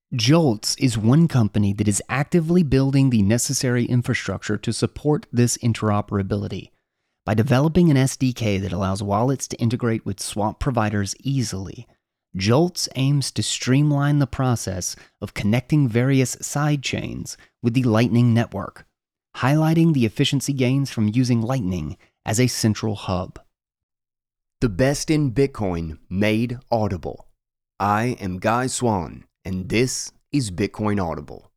Jolts is one company that is actively building the necessary infrastructure to support this interoperability. By developing an SDK that allows wallets to integrate with swap providers easily, Jolts aims to streamline the process of connecting various sidechains with the Lightning Network, highlighting the efficiency gains from using Lightning as a central hub. The best in Bitcoin made audible. I am Guy Swan, and this is Bitcoin Audible.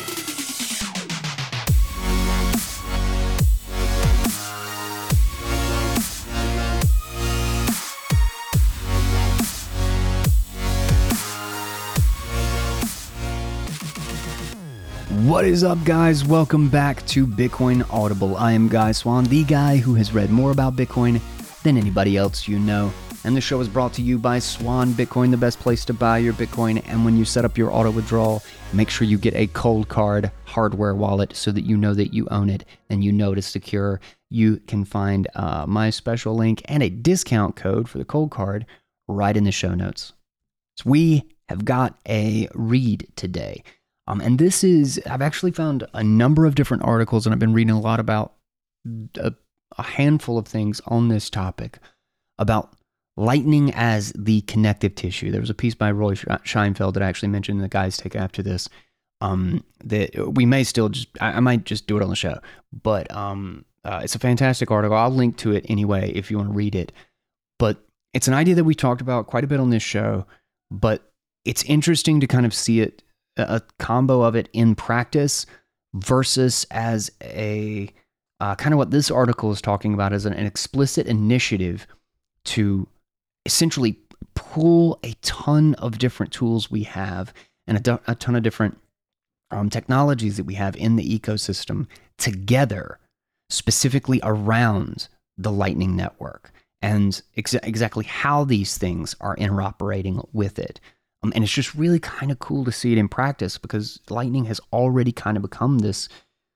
What is up, guys? Welcome back to Bitcoin Audible. I am Guy Swan, the guy who has read more about Bitcoin than anybody else you know. And the show is brought to you by Swan Bitcoin, the best place to buy your Bitcoin. And when you set up your auto withdrawal, make sure you get a Coldcard hardware wallet so that you know that you own it and you know it is secure. You can find my special link and a discount code for the Coldcard right in the show notes. So we have got a read today. And this is, I've actually found a number of different articles, and I've been reading a lot about a handful of things on this topic about Lightning as the connective tissue. There was a piece by Roy Scheinfeld that I actually mentioned in the guys take after this, that we may still just, I might just do it on the show, but it's a fantastic article. I'll link to it anyway if you want to read it. But it's an idea that we talked about quite a bit on this show, but it's interesting to kind of see it, a combo of it in practice versus as a kind of what this article is talking about as an explicit initiative to essentially pull a ton of different tools we have and a ton of different technologies that we have in the ecosystem together, specifically around the Lightning Network and exactly how these things are interoperating with it. And it's just really kind of cool to see it in practice because Lightning has already kind of become this,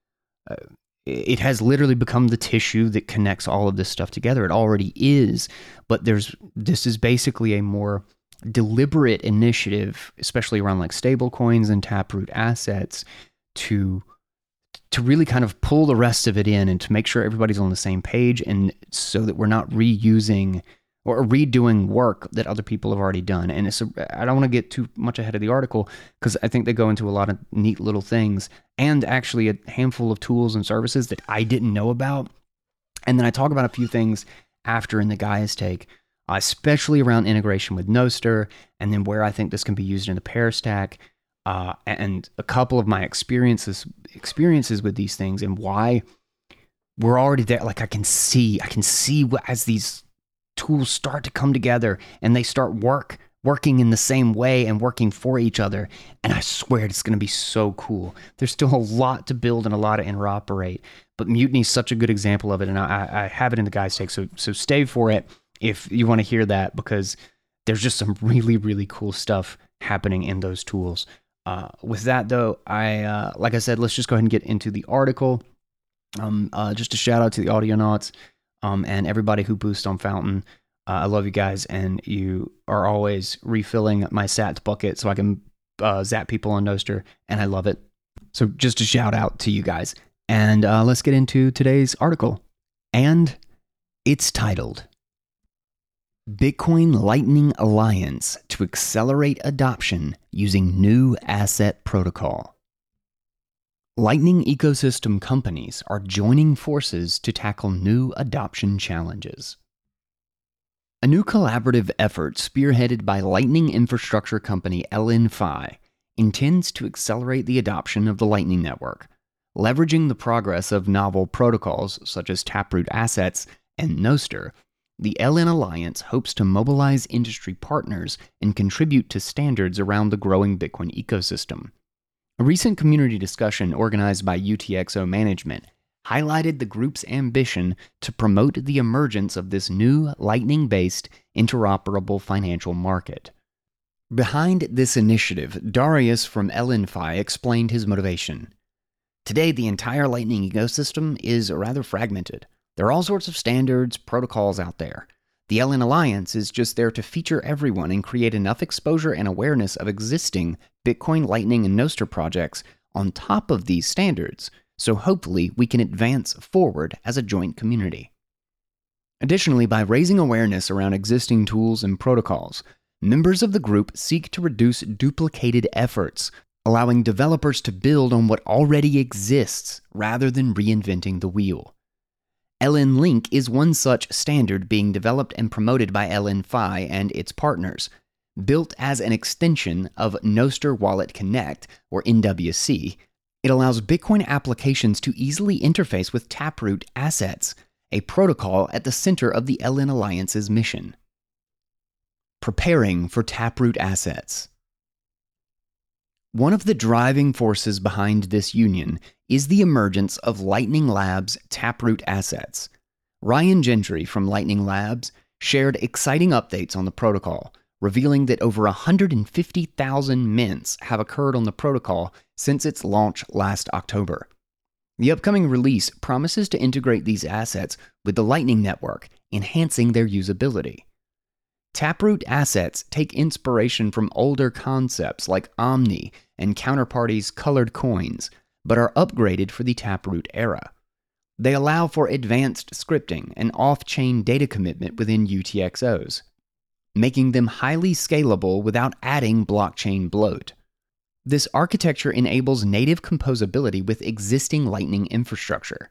it has literally become the tissue that connects all of this stuff together. It already is, but this is basically a more deliberate initiative, especially around like stable coins and Taproot assets, to really kind of pull the rest of it in and to make sure everybody's on the same page, and so that we're not reusing or redoing work that other people have already done. And I don't want to get too much ahead of the article because I think they go into a lot of neat little things and actually a handful of tools and services that I didn't know about. And then I talk about a few things after in the Gaia's take, especially around integration with Nostr, and then where I think this can be used in the pair stack, and a couple of my experiences with these things and why we're already there. Like I can see as these tools start to come together and they start working in the same way and working for each other. And I swear it's going to be so cool. There's still a lot to build and a lot to interoperate, but Mutiny is such a good example of it. And I have it in the guys' take. So stay for it if you want to hear that, because there's just some really, really cool stuff happening in those tools. With that though, like I said, let's just go ahead and get into the article. Just a shout out to the Audionauts. And everybody who boosts on Fountain. I love you guys, and you are always refilling my sats bucket so I can zap people on Nostr, and I love it. So just a shout out to you guys. And let's get into today's article. And it's titled, Bitcoin Lightning Alliance to Accelerate Adoption Using New Asset Protocol. Lightning ecosystem companies are joining forces to tackle new adoption challenges. A new collaborative effort spearheaded by Lightning infrastructure company LNFi intends to accelerate the adoption of the Lightning Network, leveraging the progress of novel protocols such as Taproot Assets and Nostr. The LN Alliance hopes to mobilize industry partners and contribute to standards around the growing Bitcoin ecosystem. A recent community discussion organized by UTXO Management highlighted the group's ambition to promote the emergence of this new Lightning-based interoperable financial market. Behind this initiative, Darius from LNFi explained his motivation. Today, the entire Lightning ecosystem is rather fragmented. There are all sorts of standards, protocols out there. The LN Alliance is just there to feature everyone and create enough exposure and awareness of existing Bitcoin, Lightning, and Nostr projects on top of these standards, so hopefully we can advance forward as a joint community. Additionally, by raising awareness around existing tools and protocols, members of the group seek to reduce duplicated efforts, allowing developers to build on what already exists rather than reinventing the wheel. LN Link is one such standard being developed and promoted by LNFi and its partners. Built as an extension of Nostr Wallet Connect, or NWC, it allows Bitcoin applications to easily interface with Taproot assets, a protocol at the center of the LN Alliance's mission. Preparing for Taproot assets. One of the driving forces behind this union is the emergence of Lightning Labs' Taproot assets. Ryan Gentry from Lightning Labs shared exciting updates on the protocol, revealing that over 150,000 mints have occurred on the protocol since its launch last October. The upcoming release promises to integrate these assets with the Lightning Network, enhancing their usability. Taproot assets take inspiration from older concepts like Omni and Counterparty's colored coins, but are upgraded for the Taproot era. They allow for advanced scripting and off-chain data commitment within UTXOs, making them highly scalable without adding blockchain bloat. This architecture enables native composability with existing Lightning infrastructure.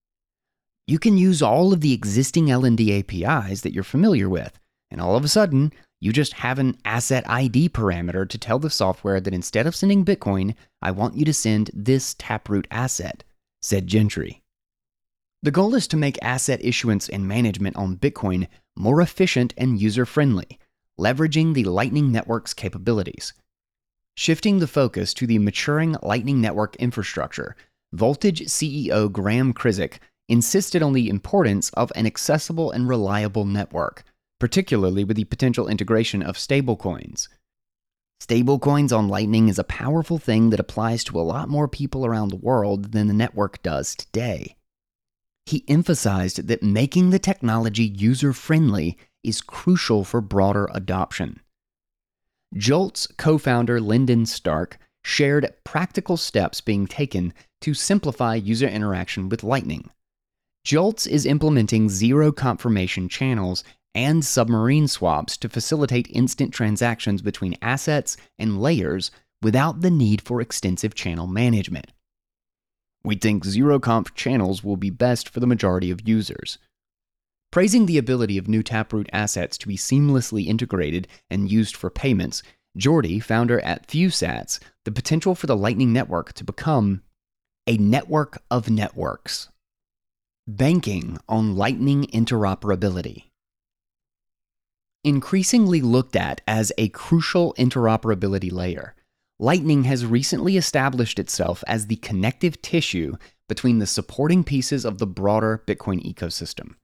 You can use all of the existing LND APIs that you're familiar with, and all of a sudden, you just have an asset ID parameter to tell the software that instead of sending Bitcoin, I want you to send this Taproot asset, said Gentry. The goal is to make asset issuance and management on Bitcoin more efficient and user-friendly, leveraging the Lightning Network's capabilities. Shifting the focus to the maturing Lightning Network infrastructure, Voltage CEO Graham Krizik insisted on the importance of an accessible and reliable network, particularly with the potential integration of stablecoins. Stablecoins on Lightning is a powerful thing that applies to a lot more people around the world than the network does today. He emphasized that making the technology user-friendly is crucial for broader adoption. Jolt's co-founder Lyndon Stark shared practical steps being taken to simplify user interaction with Lightning. Jolt's is implementing zero confirmation channels and submarine swaps to facilitate instant transactions between assets and layers without the need for extensive channel management. We think zero-conf channels will be best for the majority of users. Praising the ability of new Taproot assets to be seamlessly integrated and used for payments, Jordy, founder at FewSats, the potential for the Lightning Network to become a network of networks. Banking on Lightning interoperability. Increasingly looked at as a crucial interoperability layer, Lightning has recently established itself as the connective tissue between the supporting pieces of the broader Bitcoin ecosystem.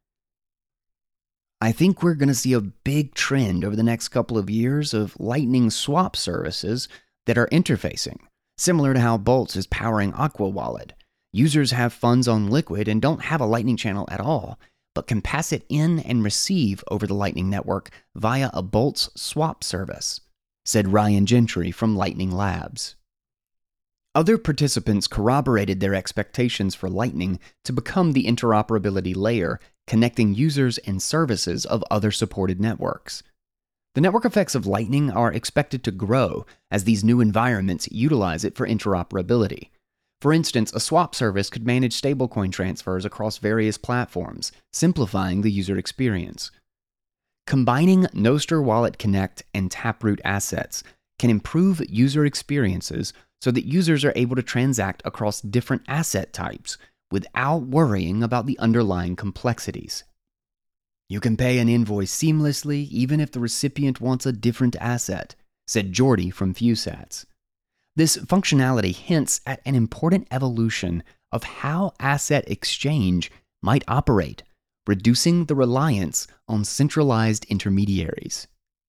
I think we're going to see a big trend over the next couple of years of Lightning swap services that are interfacing, similar to how Boltz is powering Aqua Wallet. Users have funds on Liquid and don't have a Lightning channel at all, but can pass it in and receive over the Lightning Network via a Boltz swap service, said Ryan Gentry from Lightning Labs. Other participants corroborated their expectations for Lightning to become the interoperability layer connecting users and services of other supported networks. The network effects of Lightning are expected to grow as these new environments utilize it for interoperability. For instance, a swap service could manage stablecoin transfers across various platforms, simplifying the user experience. Combining Nostr Wallet Connect and Taproot assets can improve user experiences so that users are able to transact across different asset types without worrying about the underlying complexities. You can pay an invoice seamlessly even if the recipient wants a different asset, said Jordy from FewSats. This functionality hints at an important evolution of how asset exchange might operate, reducing the reliance on centralized intermediaries.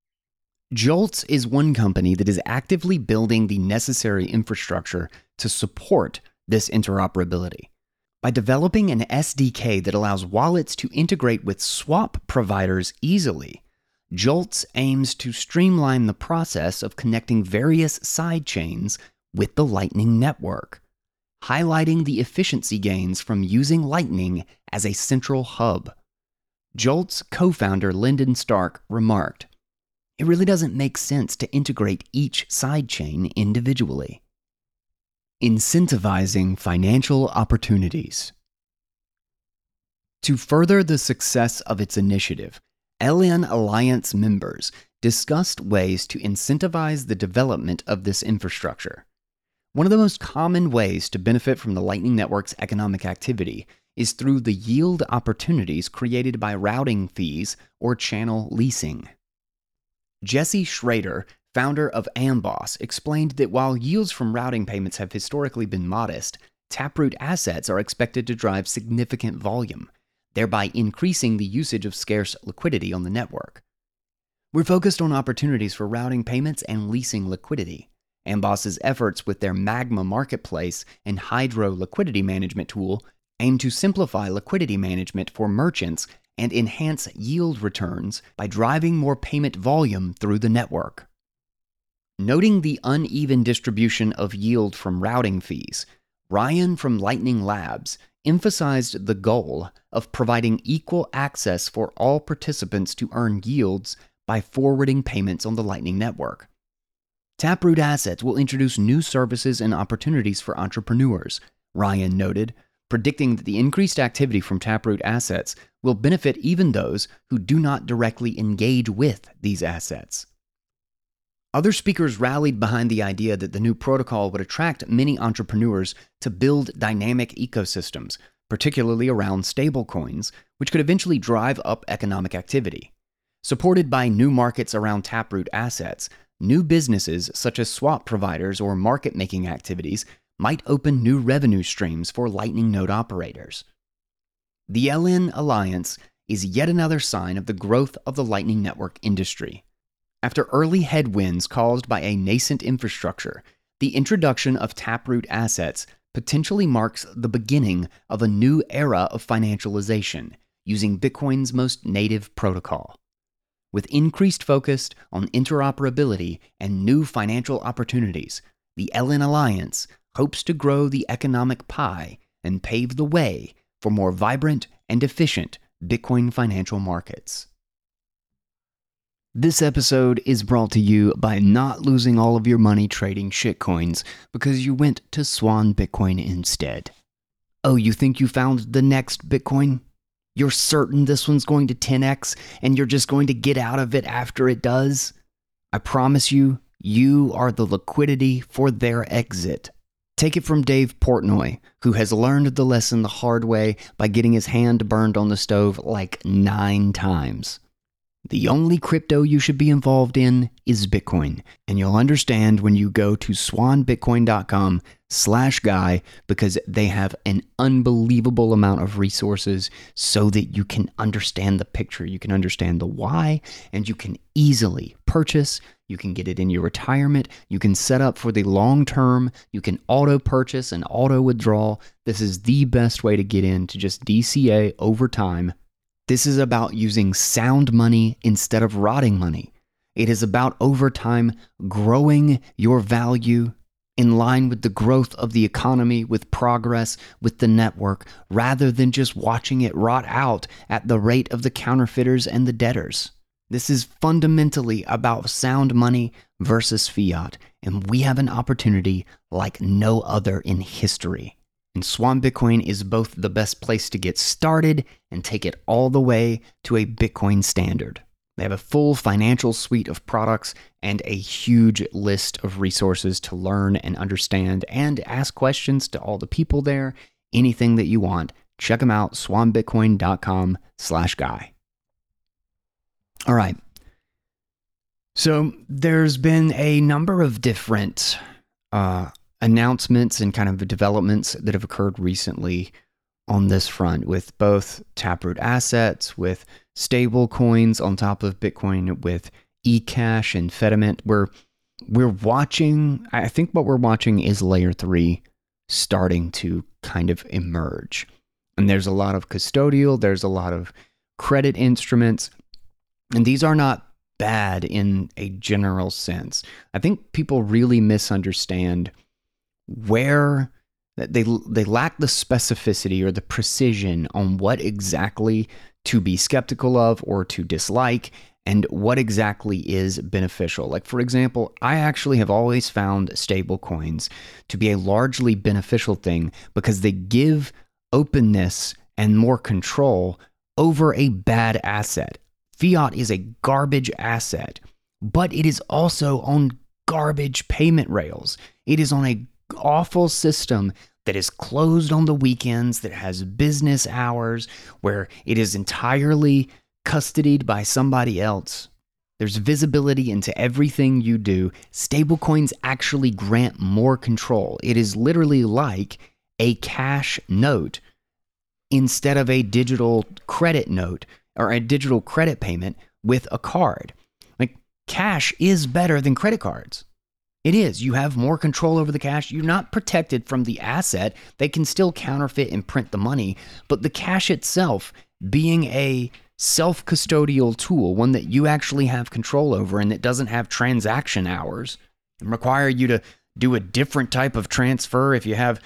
Joltz is one company that is actively building the necessary infrastructure to support this interoperability. By developing an SDK that allows wallets to integrate with swap providers easily, Jolts aims to streamline the process of connecting various sidechains with the Lightning Network, highlighting the efficiency gains from using Lightning as a central hub. Jolt's co-founder Lyndon Stark remarked, "It really doesn't make sense to integrate each sidechain individually." Incentivizing financial opportunities. To further the success of its initiative, LN Alliance members discussed ways to incentivize the development of this infrastructure. One of the most common ways to benefit from the Lightning Network's economic activity is through the yield opportunities created by routing fees or channel leasing. Jesse Schrader, founder of Amboss, explained that while yields from routing payments have historically been modest, Taproot assets are expected to drive significant volume, thereby increasing the usage of scarce liquidity on the network. "We're focused on opportunities for routing payments and leasing liquidity. Amboss's efforts with their Magma marketplace and Hydro liquidity management tool aim to simplify liquidity management for merchants and enhance yield returns by driving more payment volume through the network." Noting the uneven distribution of yield from routing fees, Ryan from Lightning Labs emphasized the goal of providing equal access for all participants to earn yields by forwarding payments on the Lightning Network. Taproot assets will introduce new services and opportunities for entrepreneurs, Ryan noted, predicting that the increased activity from Taproot assets will benefit even those who do not directly engage with these assets. Other speakers rallied behind the idea that the new protocol would attract many entrepreneurs to build dynamic ecosystems, particularly around stablecoins, which could eventually drive up economic activity. Supported by new markets around Taproot assets, new businesses such as swap providers or market-making activities might open new revenue streams for Lightning node operators. The LN Alliance is yet another sign of the growth of the Lightning Network industry. After early headwinds caused by a nascent infrastructure, the introduction of Taproot assets potentially marks the beginning of a new era of financialization using Bitcoin's most native protocol. With increased focus on interoperability and new financial opportunities, the LN Alliance hopes to grow the economic pie and pave the way for more vibrant and efficient Bitcoin financial markets. This episode is brought to you by not losing all of your money trading shitcoins because you went to Swan Bitcoin instead. Oh, you think you found the next Bitcoin? You're certain this one's going to 10x and you're just going to get out of it after it does? I promise you, you are the liquidity for their exit. Take it from Dave Portnoy, who has learned the lesson the hard way by getting his hand burned on the stove like 9 times. The only crypto you should be involved in is Bitcoin, and you'll understand when you go to swanbitcoin.com/guy because they have an unbelievable amount of resources so that you can understand the picture, you can understand the why, and you can easily purchase. You can get it in your retirement. You can set up for the long term. You can auto purchase and auto withdraw. This is the best way to get in to just DCA over time. This is about using sound money instead of rotting money. It is about over time growing your value in line with the growth of the economy, with progress, with the network, rather than just watching it rot out at the rate of the counterfeiters and the debtors. This is fundamentally about sound money versus fiat, and we have an opportunity like no other in history. And Swan Bitcoin is both the best place to get started and take it all the way to a Bitcoin standard. They have a full financial suite of products and a huge list of resources to learn and understand and ask questions to all the people there. Anything that you want, check them out, swanbitcoin.com/guy. All right. So there's been a number of different announcements and kind of developments that have occurred recently on this front with both Taproot assets, with stable coins on top of Bitcoin, with eCash and Fedimint. We're watching, I think what we're watching is layer 3 starting to kind of emerge. And there's a lot of custodial, there's a lot of credit instruments, and these are not bad in a general sense. I think people really misunderstand where they lack the specificity or the precision on what exactly to be skeptical of or to dislike and what exactly is beneficial. Like, for example, I actually have always found stablecoins to be a largely beneficial thing because they give openness and more control over a bad asset. Fiat is a garbage asset, but it is also on garbage payment rails. It is on a awful system that is closed on the weekends, that has business hours, where it is entirely custodied by somebody else. There's visibility into everything you do. Stablecoins actually grant more control. It is literally like a cash note instead of a digital credit note or a digital credit payment with a card. Like, cash is better than credit cards. It is. You have more control over the cash. You're not protected from the asset. They can still counterfeit and print the money, but the cash itself being a self-custodial tool, one that you actually have control over and that doesn't have transaction hours and require you to do a different type of transfer if you have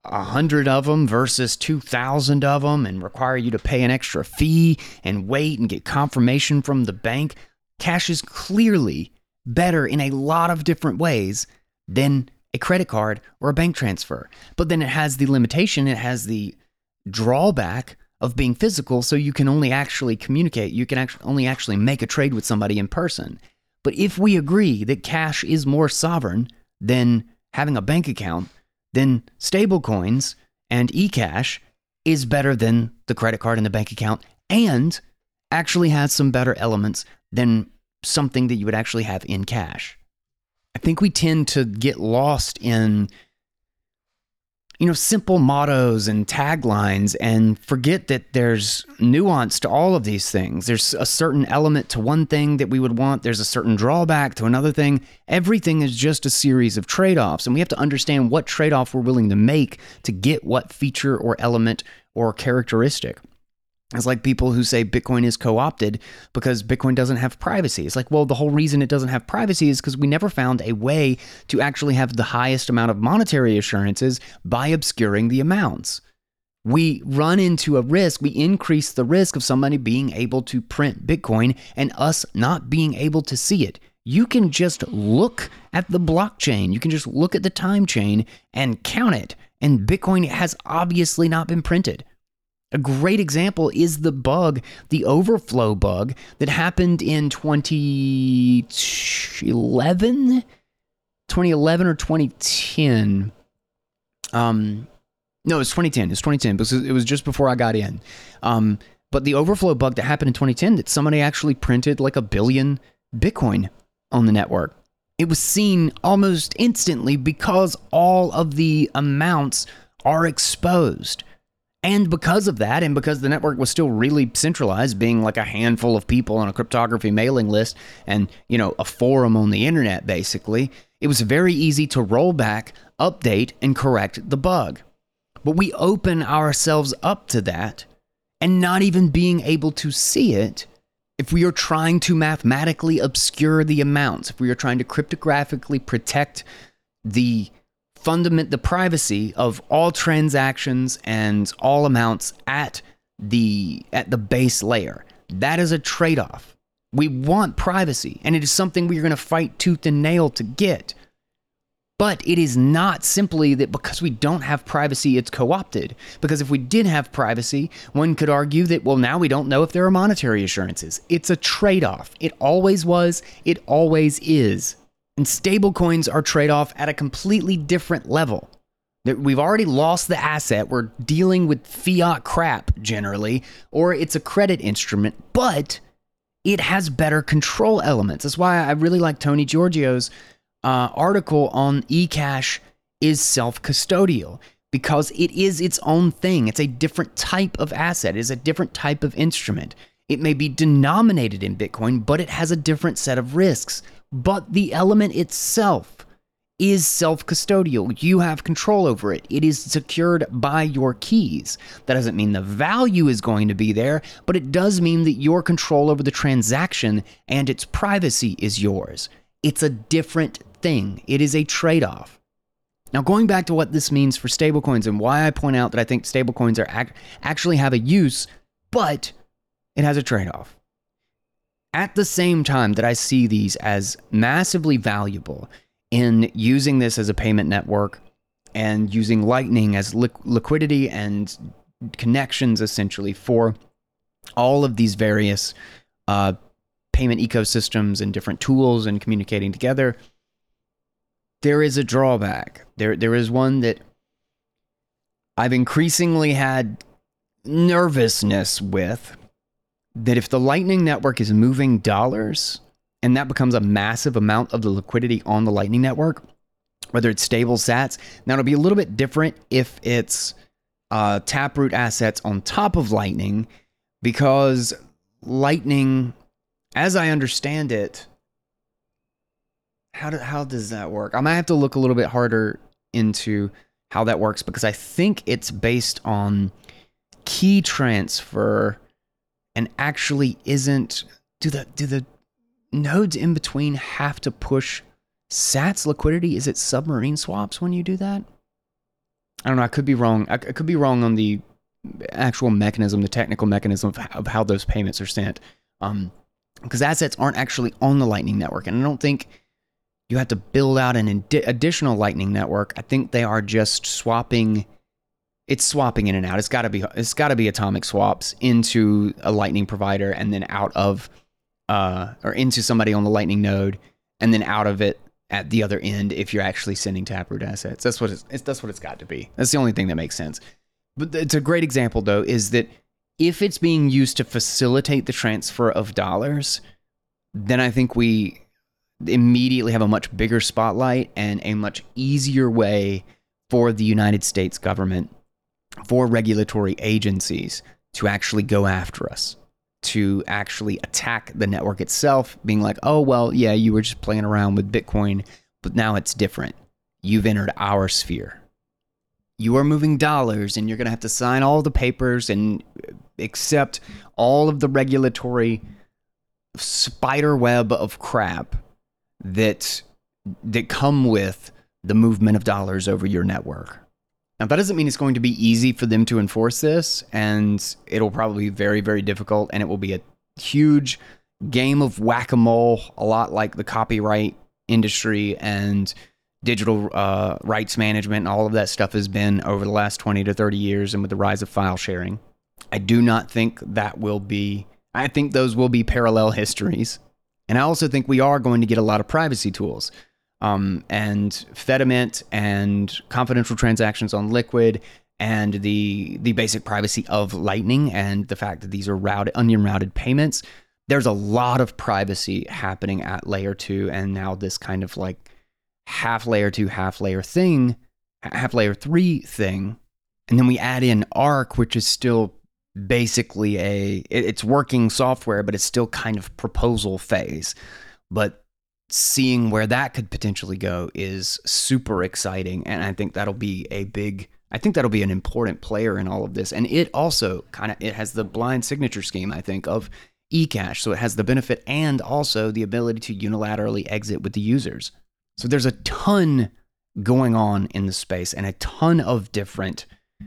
100 of them versus 2,000 of them, and require you to pay an extra fee and wait and get confirmation from the bank. Cash is clearly better in a lot of different ways than a credit card or a bank transfer. But then it has the limitation, it has the drawback of being physical, so you can only actually communicate, you can only actually make a trade with somebody in person. But if we agree that cash is more sovereign than having a bank account, then stablecoins and eCash is better than the credit card and the bank account, and actually has some better elements than something that you would actually have in cash. I think we tend to get lost in, simple mottos and taglines and forget that there's nuance to all of these things. There's a certain element to one thing that we would want. There's a certain drawback to another thing. Everything is just a series of trade-offs, and we have to understand what trade-off we're willing to make to get what feature or element or characteristic. It's like people who say Bitcoin is co-opted because Bitcoin doesn't have privacy. It's like, well, the whole reason it doesn't have privacy is because we never found a way to actually have the highest amount of monetary assurances by obscuring the amounts. We run into a risk, we increase the risk of somebody being able to print Bitcoin and us not being able to see it. You can just look at the blockchain, you can just look at the time chain and count it, and Bitcoin has obviously not been printed. A great example is the bug, the overflow bug that happened in 2011 or 2010. No, it was 2010. It was 2010 because it was just before I got in. But the overflow bug that happened in 2010, that somebody actually printed like 1 billion Bitcoin on the network. It was seen almost instantly because all of the amounts are exposed. And because of that, and because the network was still really centralized, being like a handful of people on a cryptography mailing list and, a forum on the internet, basically, it was very easy to roll back, update, and correct the bug. But we open ourselves up to that and not even being able to see it if we are trying to mathematically obscure the amounts, if we are trying to cryptographically protect the privacy of all transactions and all amounts at the base layer. That is a trade-off. We want privacy, and it is something we're going to fight tooth and nail to get. But it is not simply that because we don't have privacy, it's co-opted. Because if we did have privacy, one could argue that, well, now we don't know if there are monetary assurances. It's a trade-off. It always was. It always is. And stablecoins are trade-off at a completely different level. We've already lost the asset. We're dealing with fiat crap generally, or it's a credit instrument, but it has better control elements. That's why I really like Tony Giorgio's article on eCash is self-custodial, because it is its own thing. It's a different type of asset. It is a different type of instrument. It may be denominated in Bitcoin, but it has a different set of risks. But the element itself is self-custodial. You have control over it. It is secured by your keys. That doesn't mean the value is going to be there, but it does mean that your control over the transaction and its privacy is yours. It's a different thing. It is a trade-off. Now, going back to what this means for stablecoins and why I point out that I think stablecoins are actually have a use, but it has a trade-off. At the same time that I see these as massively valuable in using this as a payment network and using Lightning as liquidity and connections essentially for all of these various payment ecosystems and different tools and communicating together, there is a drawback. There is one that I've increasingly had nervousness with, that if the Lightning Network is moving dollars and that becomes a massive amount of the liquidity on the Lightning Network, whether it's stable sats, now it'll be a little bit different if it's Taproot assets on top of Lightning, because Lightning, as I understand it, how does that work? I might have to look a little bit harder into how that works, because I think it's based on key transfer and actually isn't. Do the nodes in between have to push sats liquidity? Is it submarine swaps when you do that? I don't know. I could be wrong. I could be wrong on the actual mechanism, the technical mechanism of how those payments are sent. Because assets aren't actually on the Lightning Network, and I don't think you have to build out an additional Lightning Network. I think they are just swapping. It's swapping in and out. It's got to be atomic swaps into a Lightning provider, and then out of or into somebody on the Lightning node, and then out of it at the other end if you're actually sending Taproot assets. That's what it's got to be. That's the only thing that makes sense. But it's a great example, though, is that if it's being used to facilitate the transfer of dollars, then I think we immediately have a much bigger spotlight and a much easier way for the United States government, for regulatory agencies to actually go after us, to actually attack the network itself, being like, oh, well, yeah, you were just playing around with Bitcoin, but now it's different. You've entered our sphere. You are moving dollars, and you're going to have to sign all the papers and accept all of the regulatory spider web of crap that come with the movement of dollars over your network. Now, that doesn't mean it's going to be easy for them to enforce this, and it'll probably be very, very difficult, and it will be a huge game of whack-a-mole, a lot like the copyright industry and digital rights management and all of that stuff has been over the last 20 to 30 years, and with the rise of file sharing. I do not think that will be, I think those will be parallel histories. And I also think we are going to get a lot of privacy tools. And Fedimint and confidential transactions on Liquid and the basic privacy of Lightning and the fact that these are onion routed payments. There's a lot of privacy happening at layer 2, and now this kind of like half layer 2, half layer 3 thing. And then we add in Arc, which is still basically it's working software, but it's still kind of proposal phase. But seeing where that could potentially go is super exciting, and I think that'll be an important player in all of this. And it also it has the blind signature scheme, I think, of eCash, so it has the benefit and also the ability to unilaterally exit with the users. So there's a ton going on in the space, and a ton of different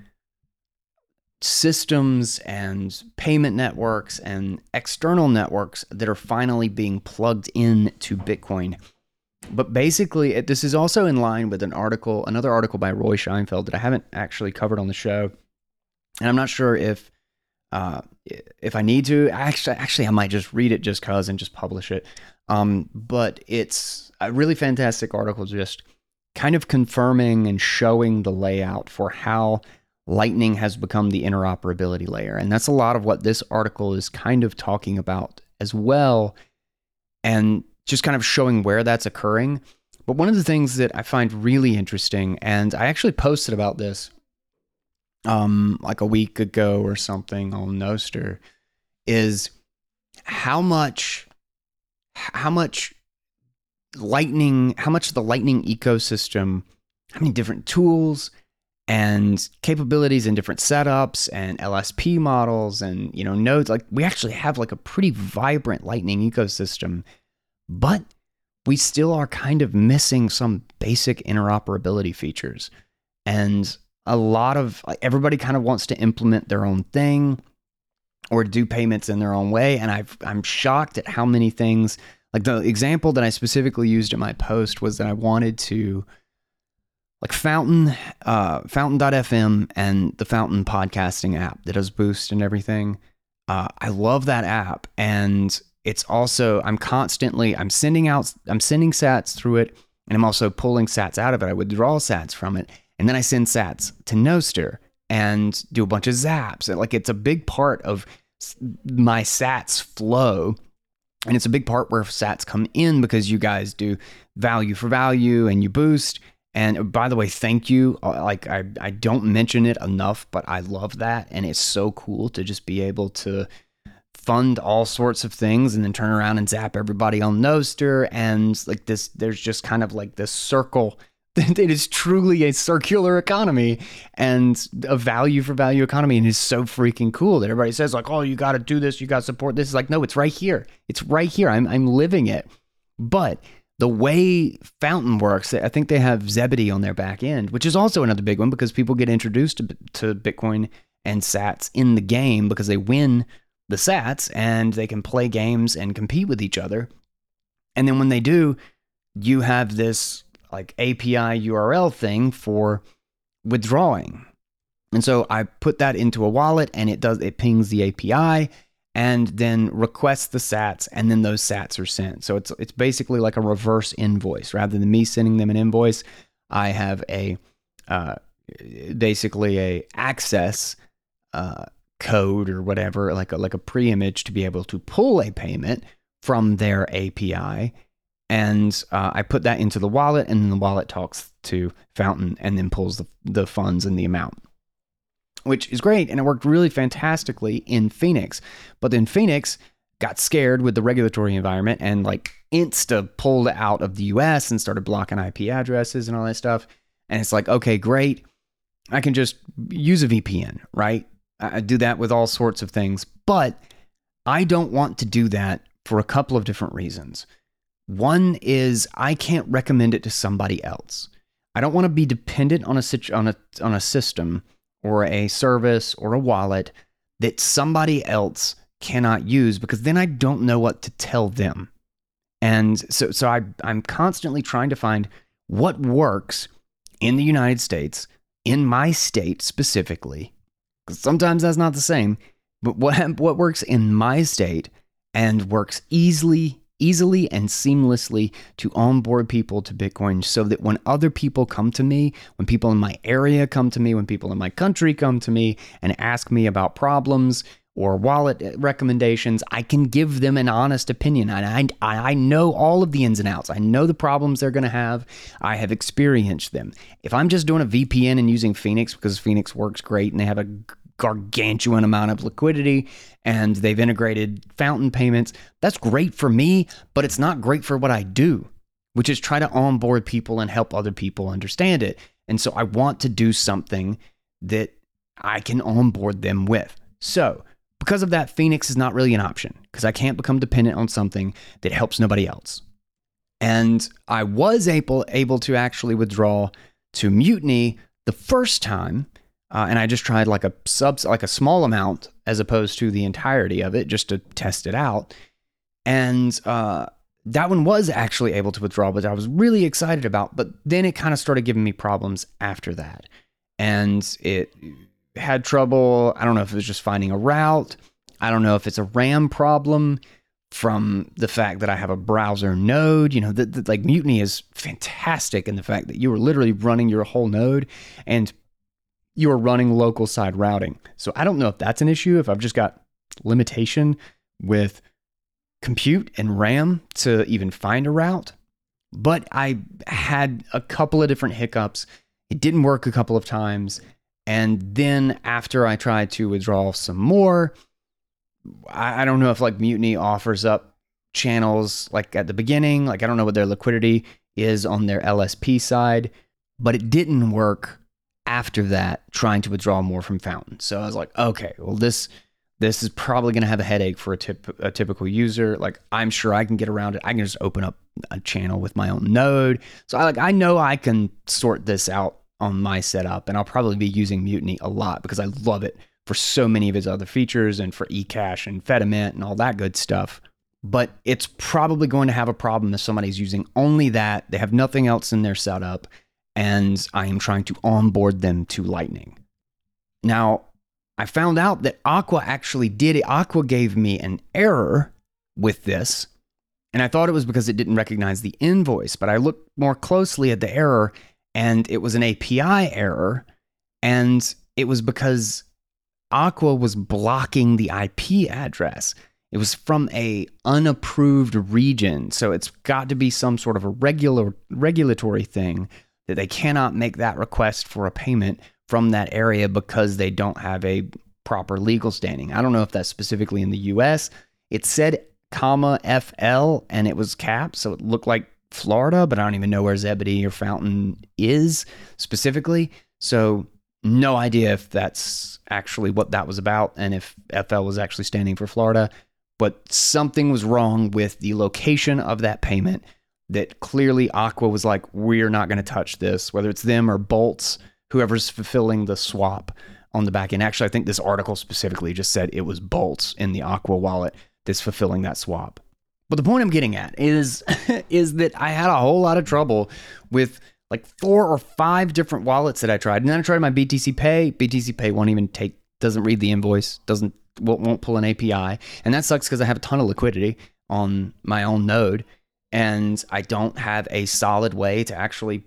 systems and payment networks and external networks that are finally being plugged in to Bitcoin. But basically, this is also in line with another article by Roy Scheinfeld that I haven't actually covered on the show, and I'm not sure if I need to. Actually, I might just read it just cause and just publish it. But it's a really fantastic article, just kind of confirming and showing the layout for how Lightning has become the interoperability layer. And that's a lot of what this article is kind of talking about as well, and just kind of showing where that's occurring. But one of the things that I find really interesting, and I actually posted about this like a week ago or something on Nostr, is how much how much the Lightning ecosystem, how many different tools and capabilities and different setups and LSP models and, nodes. Like, we actually have like a pretty vibrant Lightning ecosystem, but we still are kind of missing some basic interoperability features. And everybody kind of wants to implement their own thing or do payments in their own way. And I'm shocked at how many things, like the example that I specifically used in my post was that I wanted to, like Fountain, Fountain.fm and the Fountain podcasting app that does Boost and everything. I love that app. And it's also, I'm sending sats through it, and I'm also pulling sats out of it. I withdraw sats from it, and then I send sats to Nostr and do a bunch of zaps. And like, it's a big part of my sats flow. And it's a big part where sats come in because you guys do value for value and you boost. And by the way, thank you. Like, I don't mention it enough, but I love that. And it's so cool to just be able to fund all sorts of things and then turn around and zap everybody on Nostr. And like this, there's just kind of like this circle. It is truly a circular economy and a value for value economy. And it's so freaking cool that everybody says like, oh, you got to do this. You got to support this. It's like, no, it's right here. It's right here. I'm living it. But the way Fountain works, I think they have Zebedee on their back end, which is also another big one because people get introduced to Bitcoin and sats in the game because they win the sats and they can play games and compete with each other. And then when they do, you have this like API URL thing for withdrawing. And so I put that into a wallet and it pings the API and then requests the sats, and then those sats are sent. So it's basically like a reverse invoice. Rather than me sending them an invoice, I have basically a access code or whatever, like a pre-image to be able to pull a payment from their API. And I put that into the wallet, and then the wallet talks to Fountain and then pulls the funds and the amount, which is great. And it worked really fantastically in Phoenix. But then Phoenix got scared with the regulatory environment and like insta pulled out of the US and started blocking IP addresses and all that stuff. And it's like, okay, great. I can just use a VPN, right? I do that with all sorts of things. But I don't want to do that for a couple of different reasons. One is I can't recommend it to somebody else. I don't want to be dependent on a system or a service or a wallet that somebody else cannot use, because then I don't know what to tell them. And so I'm constantly trying to find what works in the United States, in my state specifically, because sometimes that's not the same, but what works in my state and works easily and seamlessly to onboard people to Bitcoin, so that when other people come to me, when people in my area come to me, when people in my country come to me and ask me about problems or wallet recommendations, I can give them an honest opinion. And I know all of the ins and outs. I know the problems they're going to have. I have experienced them. If I'm just doing a VPN and using Phoenix because Phoenix works great and they have a gargantuan amount of liquidity and they've integrated Fountain payments, that's great for me, but it's not great for what I do, which is try to onboard people and help other people understand it. And so I want to do something that I can onboard them with. So because of that, Phoenix is not really an option because I can't become dependent on something that helps nobody else. And I was able to actually withdraw to Mutiny the first time. And I just tried like a small amount as opposed to the entirety of it, just to test it out. And that one was actually able to withdraw, which I was really excited about. But then it kind of started giving me problems after that. And it had trouble. I don't know if it was just finding a route. I don't know if it's a RAM problem from the fact that I have a browser node. You know, like Mutiny is fantastic in the fact that you are literally running your whole node and you are running local side routing. So I don't know if that's an issue, if I've just got limitation with compute and RAM to even find a route. But I had a couple of different hiccups. It didn't work a couple of times. And then after I tried to withdraw some more, I don't know if like Mutiny offers up channels like at the beginning. Like I don't know what their liquidity is on their LSP side, but it didn't work after that trying to withdraw more from Fountain. So I was like, okay, well this is probably going to have a headache for a typical user. Like I'm sure I can get around it. I can just open up a channel with my own node. So I know I can sort this out on my setup, and I'll probably be using Mutiny a lot because I love it for so many of its other features and for eCash and Fedimint and all that good stuff. But it's probably going to have a problem if somebody's using only that. They have nothing else in their setup, and I am trying to onboard them to Lightning. Now, I found out that Aqua actually did it. Aqua gave me an error with this, and I thought it was because it didn't recognize the invoice, but I looked more closely at the error, and it was an API error, and it was because Aqua was blocking the IP address. It was from a unapproved region, so it's got to be some sort of a regulatory thing that they cannot make that request for a payment from that area because they don't have a proper legal standing. I don't know if that's specifically in the US. It said FL and it was capped, so it looked like Florida, but I don't even know where Zebedee or Fountain is specifically. So no idea if that's actually what that was about and if FL was actually standing for Florida, but something was wrong with the location of that payment that clearly Aqua was like, we're not going to touch this, whether it's them or Bolts, whoever's fulfilling the swap on the back end. Actually, I think this article specifically just said it was Bolts in the Aqua wallet that's fulfilling that swap. But the point I'm getting at is that I had a whole lot of trouble with like 4 or 5 different wallets that I tried. And then I tried my BTC Pay. BTC Pay doesn't read the invoice, won't pull an API. And that sucks because I have a ton of liquidity on my own node. And I don't have a solid way to actually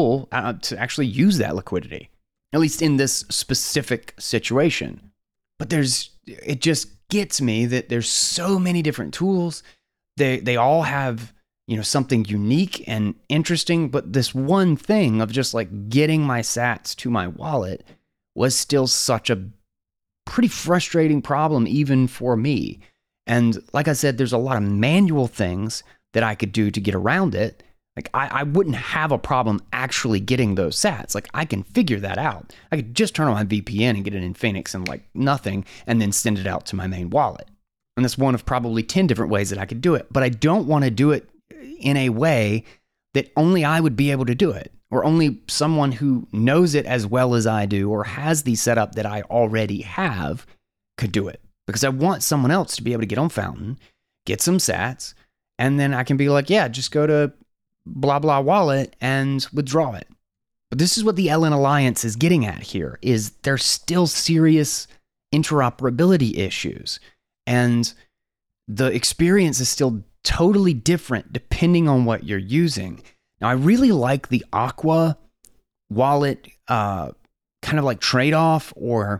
use that liquidity, at least in this specific situation. But it just gets me that there's so many different tools. They all have, something unique and interesting, but this one thing of just like getting my sats to my wallet was still such a pretty frustrating problem even for me. And like I said, there's a lot of manual things that I could do to get around it. Like I wouldn't have a problem actually getting those sats. Like I can figure that out. I could just turn on my VPN and get it in Phoenix and like nothing, and then send it out to my main wallet. And that's one of probably 10 different ways that I could do it. But I don't want to do it in a way that only I would be able to do it, or only someone who knows it as well as I do, or has the setup that I already have could do it. Because I want someone else to be able to get on Fountain, get some sats, and then I can be like, yeah, just go to blah, blah wallet and withdraw it. But this is what the LN Alliance is getting at here, is there's still serious interoperability issues. And the experience is still totally different depending on what you're using. Now, I really like the Aqua wallet kind of like trade-off or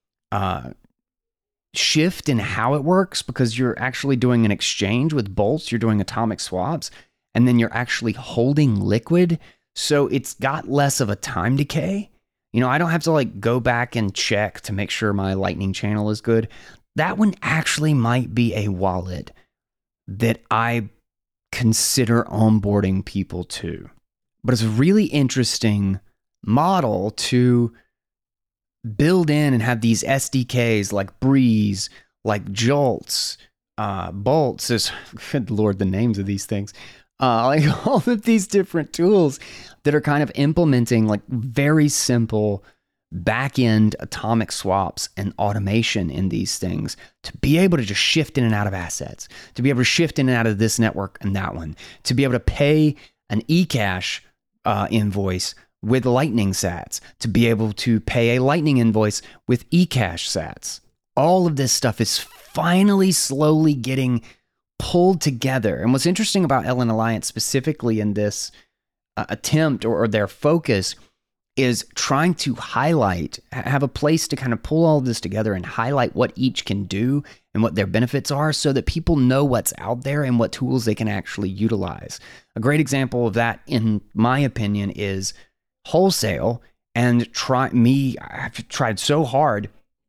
shift in how it works, because you're actually doing an exchange with Bolts, you're doing atomic swaps, and then you're actually holding liquid. So it's got less of a time decay. I don't have to like go back and check to make sure my Lightning channel is good. That one actually might be a wallet that I consider onboarding people to. But it's a really interesting model to build in and have these SDKs like Breeze, like Jolts, Bolts. Good Lord, the names of these things. Like all of these different tools that are kind of implementing like very simple back-end atomic swaps and automation in these things to be able to just shift in and out of assets, to be able to shift in and out of this network and that one, to be able to pay an eCash invoice with Lightning sats, to be able to pay a Lightning invoice with eCash sats. All of this stuff is finally slowly getting pulled together. And what's interesting about LN Alliance specifically in this attempt or their focus is trying to have a place to kind of pull all this together and highlight what each can do and what their benefits are so that people know what's out there and what tools they can actually utilize. A great example of that, in my opinion, is Wholesale. And I've tried so hard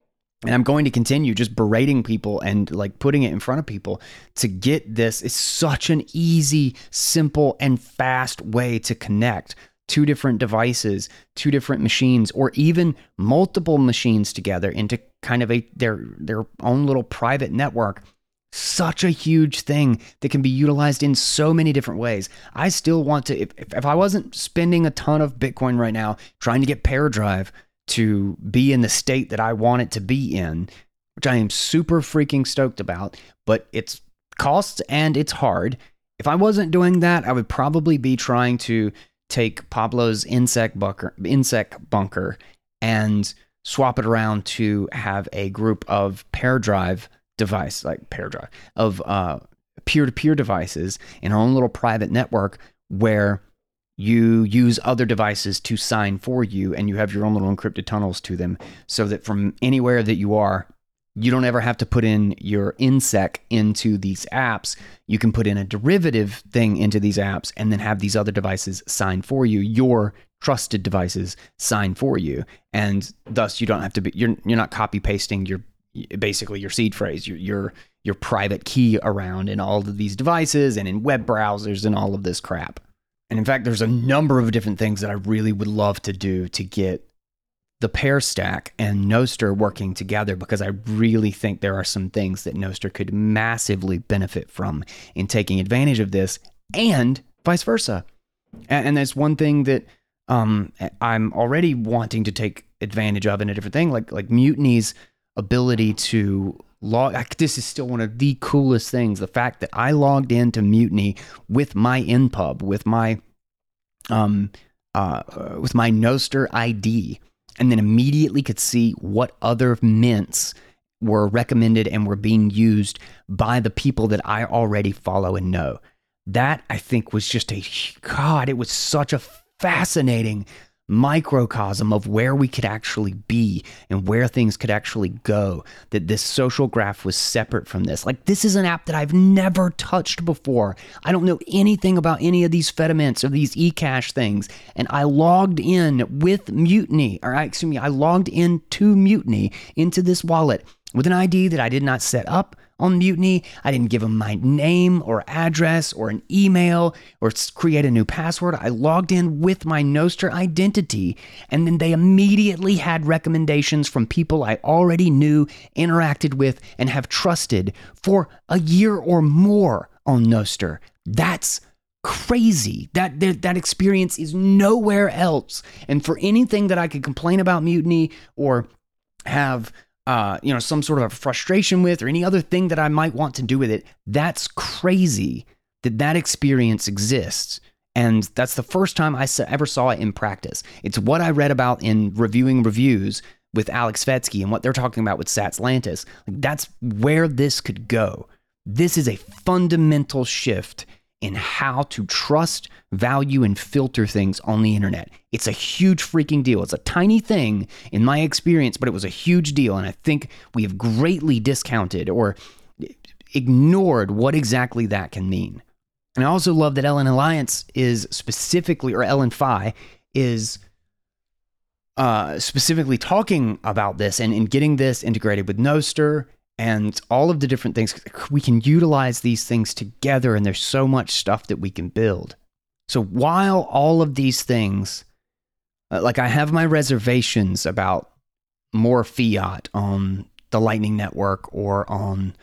And I'm going to continue just berating people and like putting it in front of people to get this. It's such an easy, simple, and fast way to connect two different devices, two different machines, or even multiple machines together into kind of their own little private network. Such a huge thing that can be utilized in so many different ways. I still want to, if I wasn't spending a ton of Bitcoin right now trying to get ParaDrive to be in the state that I want it to be in, which I am super freaking stoked about, but it's costs and it's hard. If I wasn't doing that, I would probably be trying to take Pablo's insect bunker and swap it around to have a group of ParaDrive device, like ParaDrive, of peer-to-peer devices in our own little private network where you use other devices to sign for you, and you have your own little encrypted tunnels to them, so that from anywhere that you are, you don't ever have to put in your InSec into these apps. You can put in a derivative thing into these apps and then have these other devices sign for you, your trusted devices sign for you. And thus you don't have to be, you're not copy pasting basically your seed phrase, your private key around in all of these devices and in web browsers and all of this crap. And in fact, there's a number of different things that I really would love to do to get the PearStack and Nostr working together, because I really think there are some things that Nostr could massively benefit from in taking advantage of this, and vice versa. And that's one thing that I'm already wanting to take advantage of in a different thing, like Mutiny's ability to log. This is still one of the coolest things. The fact that I logged into Mutiny with my NPub, with my Nostr ID, and then immediately could see what other mints were recommended and were being used by the people that I already follow and know. That, I think, was just it was such a fascinating microcosm of where we could actually be and where things could actually go, that this social graph was separate from this. Like, this is an app that I've never touched before. I don't know anything about any of these Fedimints or these eCash things, and I logged in with Mutiny, I logged into Mutiny, into this wallet with an ID that I did not set up on Mutiny. I didn't give them my name or address or an email or create a new password. I logged in with my Nostr identity, and then they immediately had recommendations from people I already knew, interacted with, and have trusted for a year or more on Nostr. That's crazy. That experience is nowhere else. And for anything that I could complain about Mutiny or have some sort of a frustration with, or any other thing that I might want to do with it, that's crazy that experience exists. And that's the first time I ever saw it in practice. It's what I read about in reviewing reviews with Alex Svetsky and what they're talking about with Satslantis. Like, that's where this could go. This is a fundamental shift in how to trust, value, and filter things on the internet. It's a huge freaking deal. It's a tiny thing in my experience, but it was a huge deal. And I think we have greatly discounted or ignored what exactly that can mean. And I also love that LN Alliance is specifically, or LN Phi is specifically talking about this and getting this integrated with Nostr and all of the different things. We can utilize these things together, and there's so much stuff that we can build. So while all of these things, like, I have my reservations about more fiat on the Lightning Network or on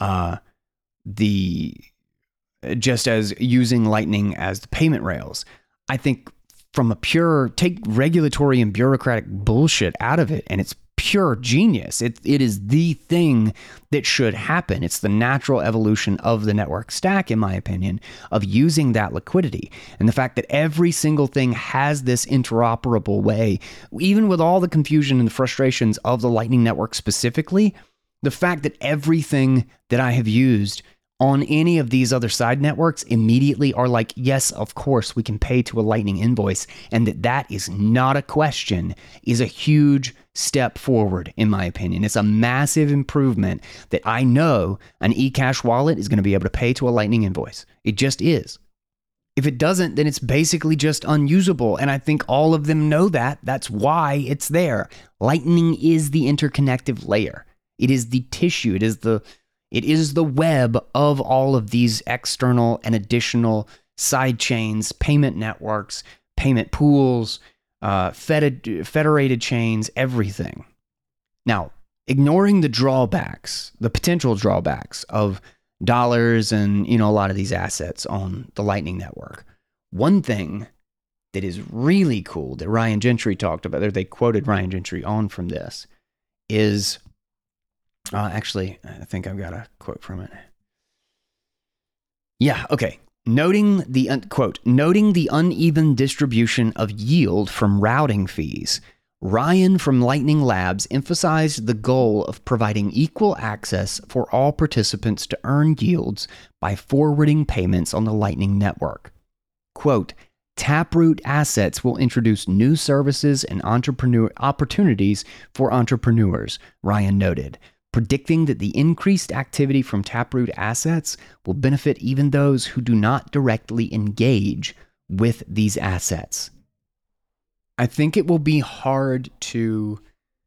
just as using Lightning as the payment rails, I think from a pure, take regulatory and bureaucratic bullshit out of it, and it's pure genius. It is the thing that should happen. It's the natural evolution of the network stack, in my opinion, of using that liquidity. And the fact that every single thing has this interoperable way, even with all the confusion and the frustrations of the Lightning Network specifically, the fact that everything that I have used on any of these other side networks immediately are like, yes, of course, we can pay to a Lightning invoice, and that is not a question, is a huge step forward, in my opinion. It's a massive improvement that I know an eCash wallet is going to be able to pay to a Lightning invoice. It just is. If it doesn't, then it's basically just unusable, and I think all of them know that. That's why it's there. Lightning is the interconnective layer. It is the tissue. It is the web of all of these external and additional side chains, payment networks, payment pools, federated chains, everything. Now, ignoring the drawbacks, the potential drawbacks of dollars and, a lot of these assets on the Lightning Network, one thing that is really cool that Ryan Gentry talked about, or they quoted Ryan Gentry on from this, is actually, I think I've got a quote from it. Yeah, okay. Noting the uneven distribution of yield from routing fees, Ryan from Lightning Labs emphasized the goal of providing equal access for all participants to earn yields by forwarding payments on the Lightning Network. Quote, Taproot assets will introduce new services and entrepreneur opportunities for entrepreneurs, Ryan noted, predicting that the increased activity from Taproot assets will benefit even those who do not directly engage with these assets. I think it will be hard to...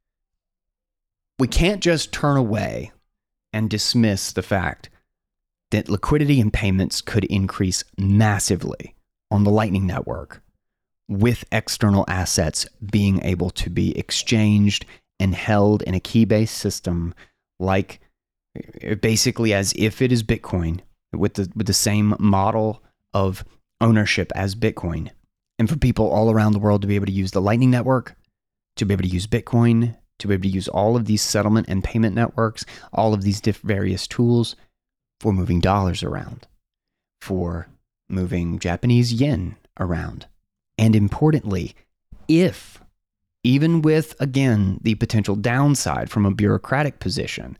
We can't just turn away and dismiss the fact that liquidity and payments could increase massively on the Lightning Network with external assets being able to be exchanged and held in a key-based system, like basically as if it is Bitcoin, with the same model of ownership as Bitcoin. And for people all around the world to be able to use the Lightning Network, to be able to use Bitcoin, to be able to use all of these settlement and payment networks, all of these various tools for moving dollars around, for moving Japanese yen around. And importantly, if, even with, again, the potential downside from a bureaucratic position,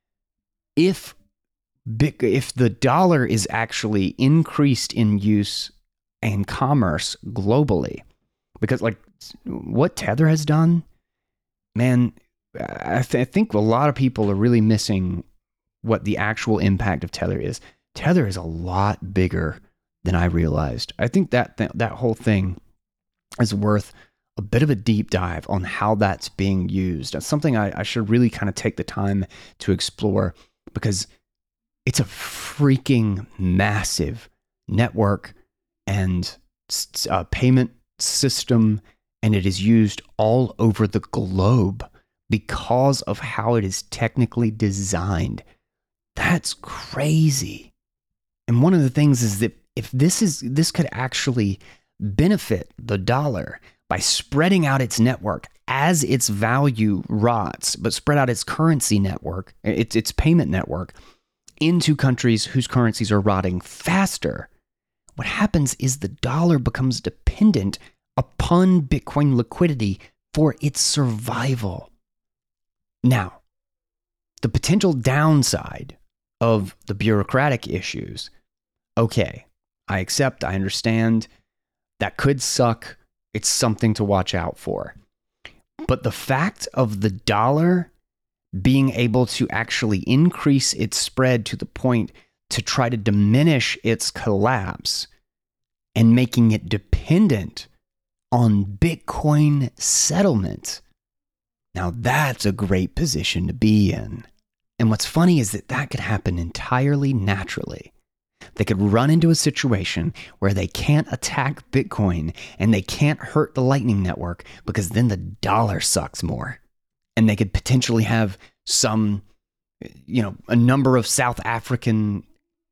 if the dollar is actually increased in use and commerce globally, because like what Tether has done, man, I think a lot of people are really missing what the actual impact of Tether is. Tether is a lot bigger than I realized. I think that whole thing is worth a bit of a deep dive on how that's being used. That's something I should really kind of take the time to explore, because it's a freaking massive network and payment system, and it is used all over the globe because of how it is technically designed. That's crazy. And one of the things is that if this could actually benefit the dollar by spreading out its network as its value rots, but spread out its currency network, its payment network, into countries whose currencies are rotting faster, what happens is the dollar becomes dependent upon Bitcoin liquidity for its survival. Now, the potential downside of the bureaucratic issues, okay, I accept, I understand, that could suck. It's something to watch out for. But the fact of the dollar being able to actually increase its spread to the point to try to diminish its collapse and making it dependent on Bitcoin settlement, now that's a great position to be in. And what's funny is that could happen entirely naturally. They could run into a situation where they can't attack Bitcoin and they can't hurt the Lightning Network because then the dollar sucks more. And they could potentially have some, a number of South African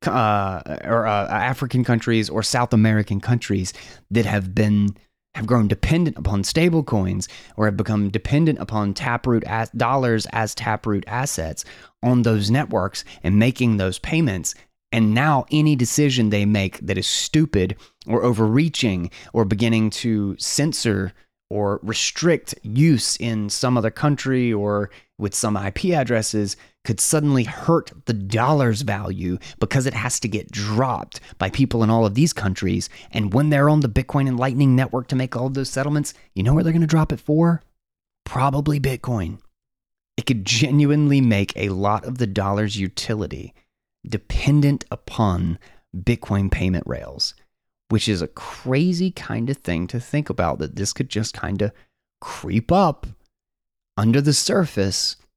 African countries or South American countries that have grown dependent upon stable coins or have become dependent upon Taproot dollars as Taproot assets on those networks and making those payments. And now any decision they make that is stupid or overreaching or beginning to censor or restrict use in some other country or with some IP addresses could suddenly hurt the dollar's value because it has to get dropped by people in all of these countries. And when they're on the Bitcoin and Lightning Network to make all of those settlements, you know where they're going to drop it for? Probably Bitcoin. It could genuinely make a lot of the dollar's utility dependent upon Bitcoin payment rails, which is a crazy kind of thing to think about, that this could just kind of creep up under the surface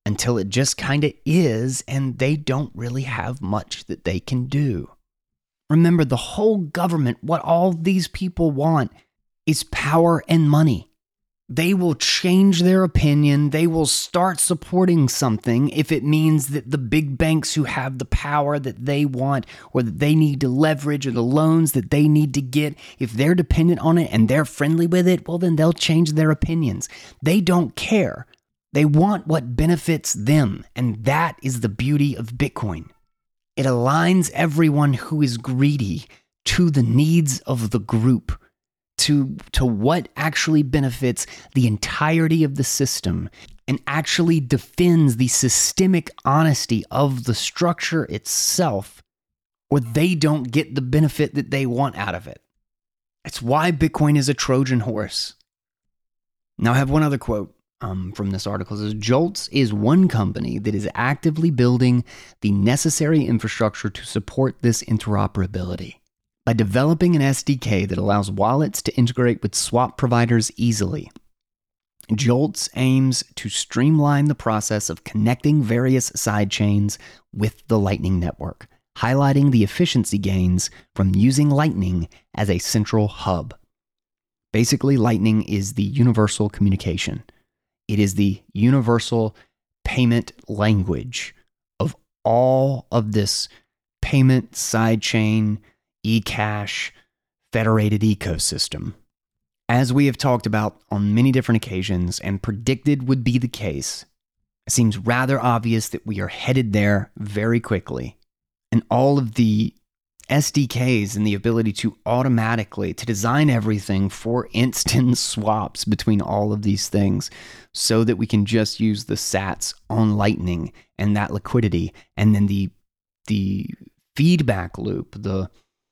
until it just kind of is, and they don't really have much that they can do. Remember, the whole government, what all these people want is power and money. They will change their opinion. They will start supporting something if it means that the big banks who have the power that they want or that they need to leverage or the loans that they need to get, if they're dependent on it and they're friendly with it, well, then they'll change their opinions. They don't care. They want what benefits them, and that is the beauty of Bitcoin. It aligns everyone who is greedy to the needs of the group, to what actually benefits the entirety of the system, and actually defends the systemic honesty of the structure itself, or they don't get the benefit that they want out of it. It's why Bitcoin is a Trojan horse. Now, I have one other quote from this article. It says, Jolts is one company that is actively building the necessary infrastructure to support this interoperability. By developing an SDK that allows wallets to integrate with swap providers easily, Jolts aims to streamline the process of connecting various sidechains with the Lightning Network, highlighting the efficiency gains from using Lightning as a central hub. Basically, Lightning is the universal communication. It is the universal payment language of all of this payment sidechain, eCash, federated ecosystem. As we have talked about on many different occasions and predicted would be the case, it seems rather obvious that we are headed there very quickly. And all of the SDKs and the ability to automatically to design everything for instant swaps between all of these things so that we can just use the sats on Lightning and that liquidity, and then the feedback loop, the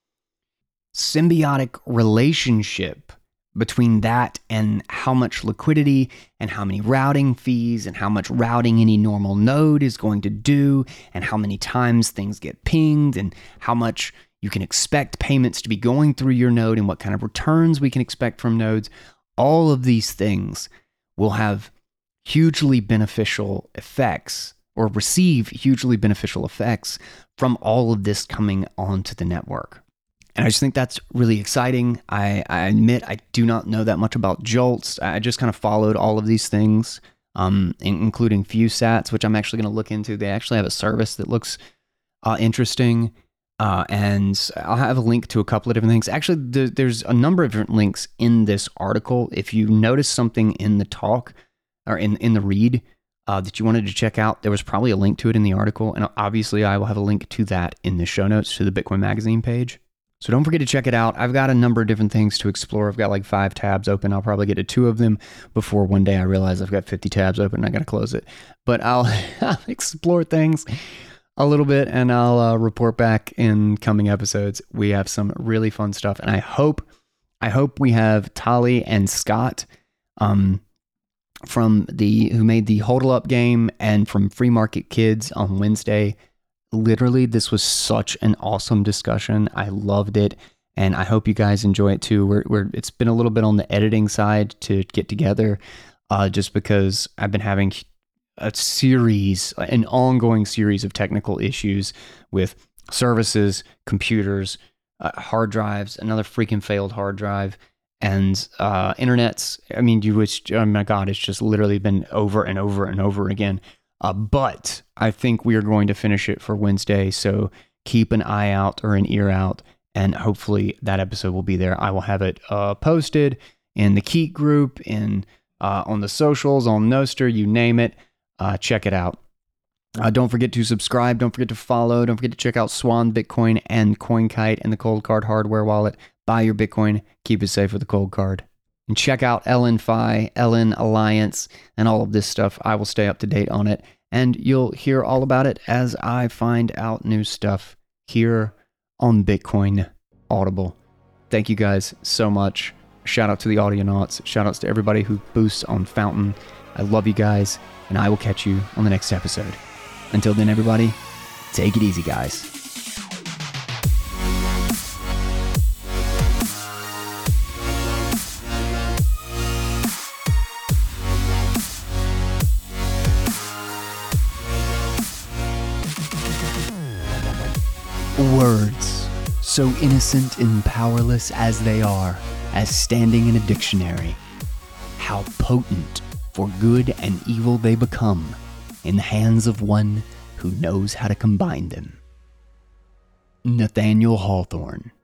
symbiotic relationship between that and how much liquidity and how many routing fees and how much routing any normal node is going to do and how many times things get pinged and how much you can expect payments to be going through your node and what kind of returns we can expect from nodes. All of these things will have hugely beneficial effects or receive hugely beneficial effects from all of this coming onto the network. And I just think that's really exciting. I admit I do not know that much about Jolts. I just kind of followed all of these things, including FuseSats, which I'm actually going to look into. They actually have a service that looks interesting. And I'll have a link to a couple of different things. Actually, there's a number of different links in this article. If you notice something in the talk or in the read that you wanted to check out, there was probably a link to it in the article. And obviously, I will have a link to that in the show notes to the Bitcoin Magazine page. So don't forget to check it out. I've got a number of different things to explore. I've got like 5 tabs open. I'll probably get to 2 of them before one day I realize I've got 50 tabs open and I got to close it. But I'll explore things a little bit and I'll report back in coming episodes. We have some really fun stuff, and I hope we have Tali and Scott from who made the Hodl Up game and from Free Market Kids on Wednesday. Literally, this was such an awesome discussion. I loved it, and I hope you guys enjoy it too. It's been a little bit on the editing side to get together, just because I've been having an ongoing series of technical issues with services, computers, hard drives, another freaking failed hard drive, and internets. I mean, oh my God, it's just literally been over and over and over again. But I think we are going to finish it for Wednesday, so keep an eye out or an ear out, and hopefully that episode will be there. I will have it posted in the Keek group, on the socials, on Nostr, you name it. Check it out. Don't forget to subscribe. Don't forget to follow. Don't forget to check out Swan Bitcoin and CoinKite and the Cold Card hardware wallet. Buy your Bitcoin. Keep it safe with the Cold Card. And check out LNFi, LN Alliance, and all of this stuff. I will stay up to date on it. And you'll hear all about it as I find out new stuff here on Bitcoin Audible. Thank you guys so much. Shout out to the Audionauts. Shout outs to everybody who boosts on Fountain. I love you guys, and I will catch you on the next episode. Until then, everybody, take it easy, guys. Words, so innocent and powerless as they are, as standing in a dictionary. How potent for good and evil they become in the hands of one who knows how to combine them. Nathaniel Hawthorne.